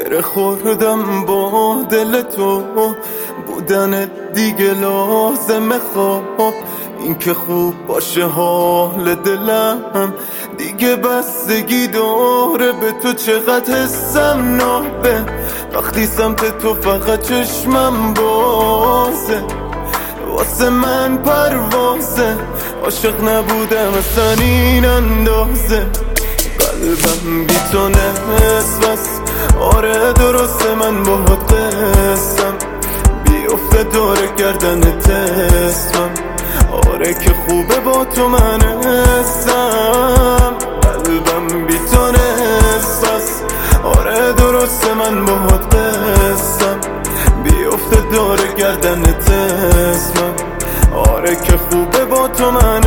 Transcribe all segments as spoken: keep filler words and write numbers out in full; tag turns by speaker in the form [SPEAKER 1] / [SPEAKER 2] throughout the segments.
[SPEAKER 1] گره خوردم با دل تو، بودن دیگه لازمه. خواب این که خوب باشه حال دلم دیگه بستگی داره به تو. چقدر حسم نابه وقتی سمت تو فقط چشمم بازه، واسه من پروازه. عاشق نبودم اصلا این اندازه، قلبم بی تو نصفست. آره درسته من باهات قسم، بیفته دور گردن تسمم. آره که خوبه با تو من هستم، قلبم بی تو نصفست. آره درسته من باهات قسم، بیفته دور گردن تسمم. آره که خوبه با تو من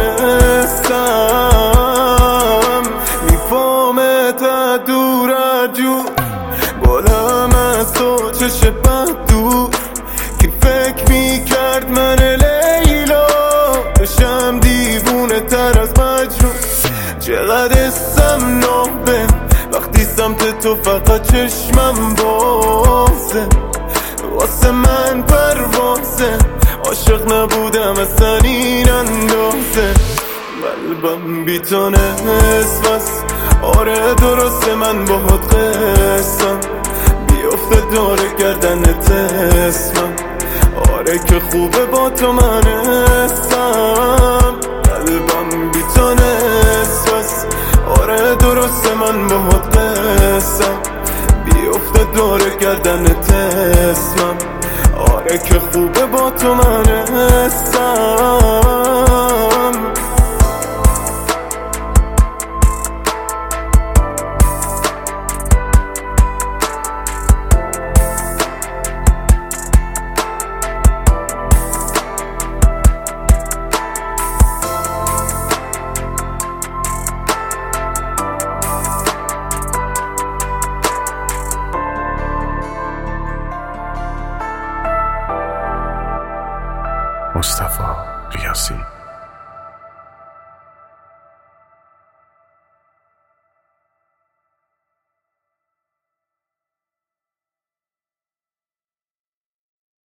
[SPEAKER 1] هستم. میفهمت دور جور بالم از تو چش بد دور، که فکر میکرد من لیلا بشم دیوونه تر از مجنون. چقدر حسم نابه وقتی سمت تو فقط چشمم بازه، واسه من پروازه. عاشق نبودم اصلا این اندازه، قلبم بی تو نصفست. آره درسته من باهات قسم، بیفته دور گردن تسمم. آره که خوبه با تو من هستم، قلبم بی تو نصفست. آره درسته من باهات قسم، بیفته دور گردن تسمم. آره که خوبه با تو من هستم.
[SPEAKER 2] مصطفی ریاضی